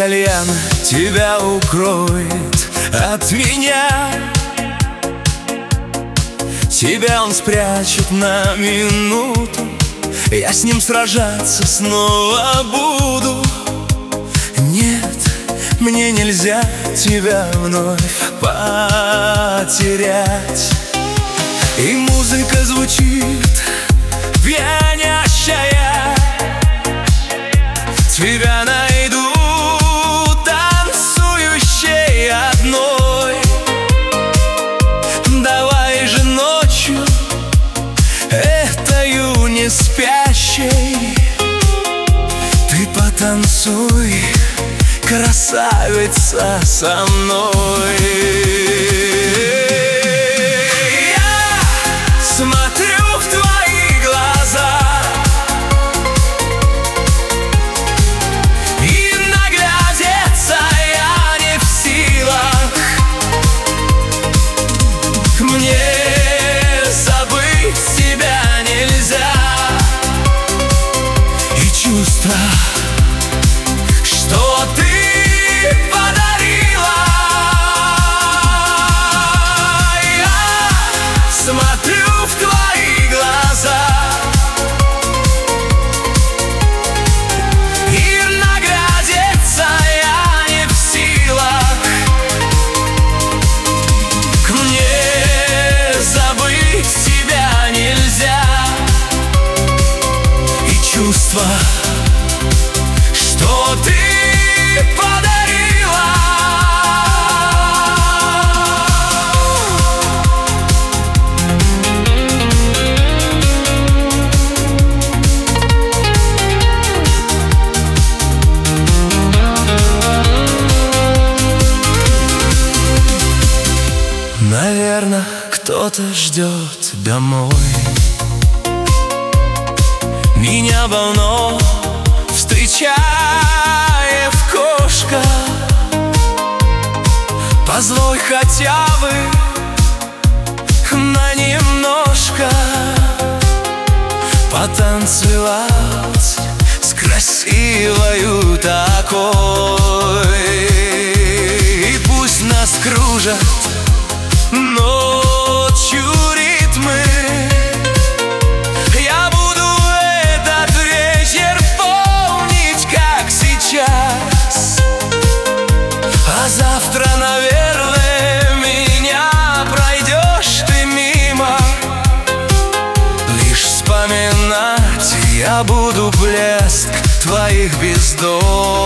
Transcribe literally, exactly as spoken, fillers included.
кальян тебя укроет от меня. Тебя он спрячет на минуту, я с ним сражаться снова буду. Нет, мне нельзя тебя вновь потерять. И музыка звучит пьянящая, тебя найду танцующей одной. Давай же ночью этою не спящей ты потанцуй, красавица, со мной. Смотрю в твои глаза и наглядеться я не в силах. Мне забыть тебя нельзя. И чувство, что ты подарила, я смотрю в твои глаза и наглядеться я не в силах. Мне забыть тебя нельзя. И чувство, что ты подарила, наверно, кто-то ждет домой. Меня давно встречая в кошка, позволь хотя бы на немножко потанцевать с красивою такой. И пусть нас кружат ночью ритмы, я буду этот вечер помнить, как сейчас. А завтра, наверное, меня пройдешь ты мимо. Лишь вспоминать я буду блеск твоих бездом.